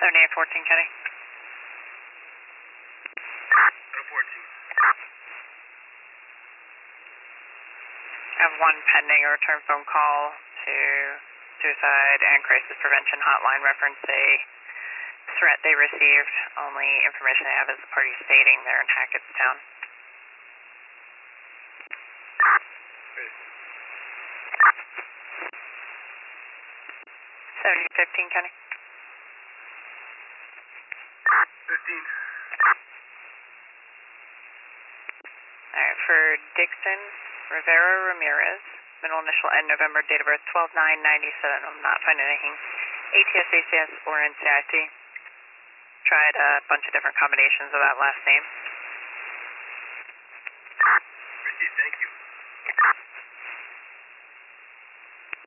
7814, Kenny. 14. I have one pending, a return phone call to suicide and crisis prevention hotline reference a threat they received. Only information I have is the party stating they're in Hackettstown. 7015, Kenny. 15. Alright, for Dixon Rivera Ramirez, middle initial N, November, date of birth 12/9/97. I'm not finding anything ATS, ACS, or NCIC. Tried a bunch of different combinations of that last name. Received, thank you.